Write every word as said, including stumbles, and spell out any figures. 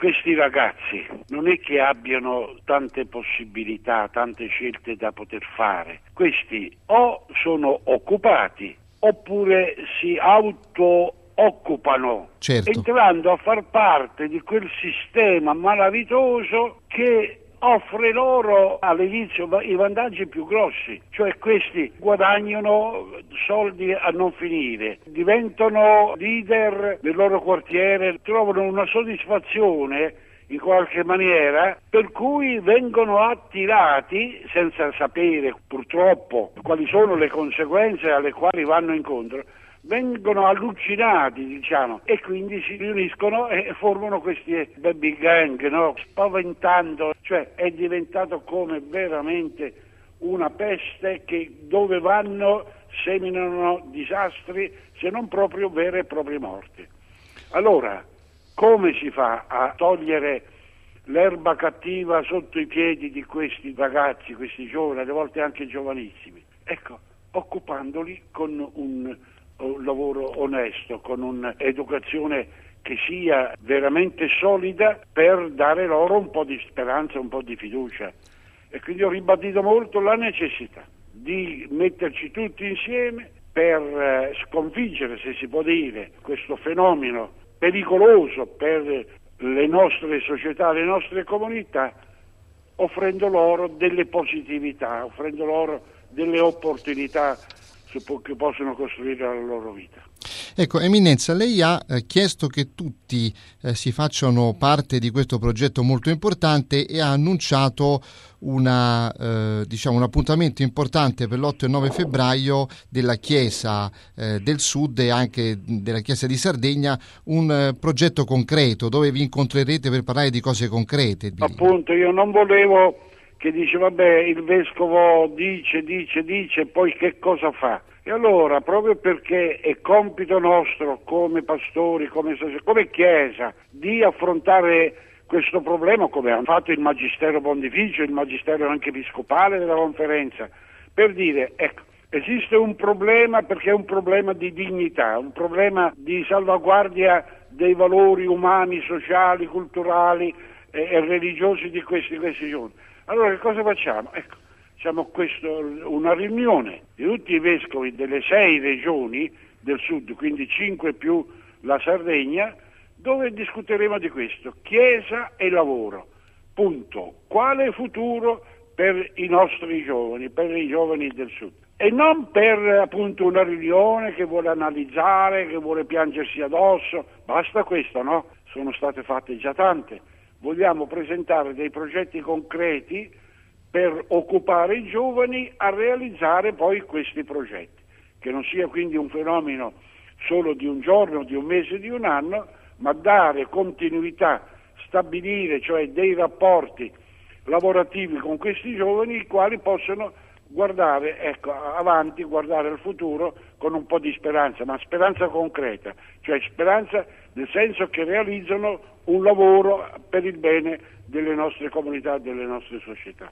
questi ragazzi non è che abbiano tante possibilità, tante scelte da poter fare. Questi o sono occupati oppure si auto occupano, certo, entrando a far parte di quel sistema malavitoso che offre loro all'inizio i vantaggi più grossi, cioè questi guadagnano soldi a non finire, diventano leader del loro quartiere, trovano una soddisfazione in qualche maniera, per cui vengono attirati senza sapere purtroppo quali sono le conseguenze alle quali vanno incontro, vengono allucinati, diciamo, e quindi si riuniscono e formano questi baby gang, no? Spaventando, cioè è diventato come veramente una peste che dove vanno seminano disastri, se non proprio vere e proprie morti. Allora, come si fa a togliere l'erba cattiva sotto i piedi di questi ragazzi, questi giovani, alle volte anche giovanissimi? Ecco, occupandoli con un un lavoro onesto, con un'educazione che sia veramente solida per dare loro un po' di speranza, un po' di fiducia. E quindi ho ribadito molto la necessità di metterci tutti insieme per eh, sconfiggere, se si può dire, questo fenomeno pericoloso per le nostre società, le nostre comunità, offrendo loro delle positività, offrendo loro delle opportunità che possono costruire la loro vita. Ecco, Eminenza, lei ha eh, chiesto che tutti eh, si facciano parte di questo progetto molto importante e ha annunciato una, eh, diciamo, un appuntamento importante per l'otto e nove febbraio della Chiesa eh, del Sud e anche della Chiesa di Sardegna, un eh, progetto concreto dove vi incontrerete per parlare di cose concrete. Appunto, io non volevo che dice vabbè il vescovo dice, dice, dice e poi che cosa fa? E allora, proprio perché è compito nostro come pastori, come, come Chiesa, di affrontare questo problema, come ha fatto il Magistero Pontificio, il Magistero anche Episcopale della Conferenza, per dire, ecco, esiste un problema perché è un problema di dignità, un problema di salvaguardia dei valori umani, sociali, culturali e, e religiosi di questi, questi giorni. Allora che cosa facciamo? Ecco, facciamo questo, una riunione di tutti i vescovi delle sei regioni del sud, quindi cinque più la Sardegna, dove discuteremo di questo, Chiesa e lavoro, punto. Quale futuro per i nostri giovani, per i giovani del sud? E non per appunto una riunione che vuole analizzare, che vuole piangersi addosso, basta questo, no? Sono state fatte già tante. Vogliamo presentare dei progetti concreti per occupare i giovani a realizzare poi questi progetti, che non sia quindi un fenomeno solo di un giorno, di un mese, di un anno, ma dare continuità, stabilire cioè dei rapporti lavorativi con questi giovani, i quali possono guardare ecco, avanti, guardare al futuro con un po' di speranza, ma speranza concreta, cioè speranza nel senso che realizzano un lavoro per il bene delle nostre comunità, delle nostre società.